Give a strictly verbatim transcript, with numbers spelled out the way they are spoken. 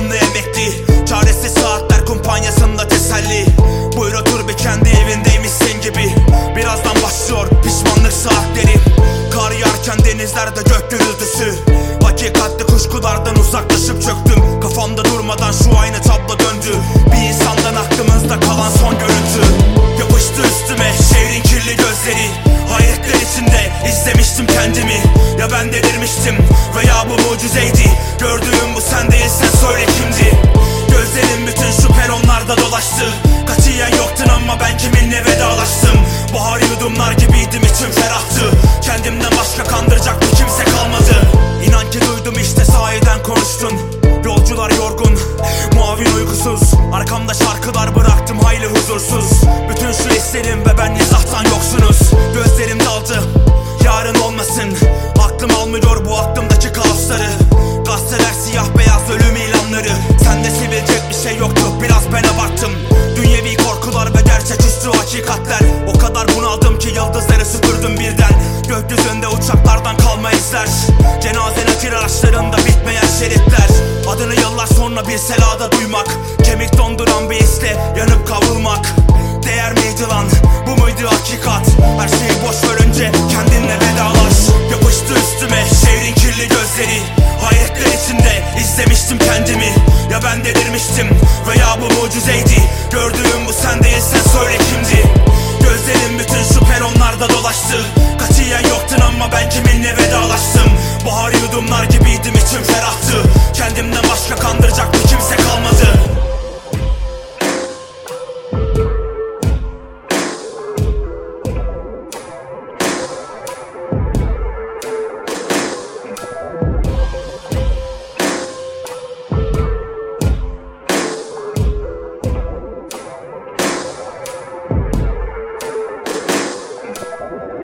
alımlı emekli, çaresiz saatler kumpanyasında teselli. Buyur otur bir kendi evindeymişsin gibi. Birazdan başlıyor pişmanlık saatleri. Kar yağarken denizlerde gök gürültüsü. Hakikatli kuşkulardan uzaklaşıp çöktüm. Kafamda durmadan şu aynı tablo döndü. Bir insandan aklımızda kalan son görüntü. Yapıştı üstüme şehrin kirli gözleri. Hayretler içinde izlemiştim kendimi. Ya ben delirmiştim veya bu mucizeydi. Gördüğüm bu sen değilsen söyle kimdi? Gözlerim bütün şu peronlarda dolaştı. Katiyen yoktun ama ben kiminle vedalaştım. Bahar yudumlar gibiydim, içim ferahtı. Kendimden başka kandıracak bir kimse kalmadı. İnan ki duydum işte sahiden konuştun. Yolcular yorgun, muavin uykusuz. Arkamda şarkılar bıraktım hayli huzursuz. Bütün şu hislerim ve ben izahtan yoksunuz. Gözlerim daldı, yarın olmasın. Aklım almıyor bu aklımdaki kaosları. Gazeteler siyah beyaz ölüm ilanları. Sende sevilecek bir şey yoktu, biraz ben abarttım. Dünyevi korkular ve gerçeküstü hakikatler. O kadar bunaldım ki yıldızları süpürdüm birden. Gökyüzünde uçaklardan kalma izler. Cenaze nakil araçlarında bitmeyen şeritler. Adını yıllar sonra bir selada duymak. Kemik donduran bir hisle yanıp kavrulmak. Değer miydi lan? Bu muydu hakikat? Her şeyi boş görünce kendinle vedalaş. Yapıştı üstüme şehrin kirli gözleri. Hayretler içinde izlemiştim kendimi. Ya ben delirmiştim veya bu mucizeydi. Gördüğüm bu sen değilsen söyle kimdi? Gözlerim bütün şu peronlarda dolaştı. Katiyen yoktun ama ben kiminle vedalaştım.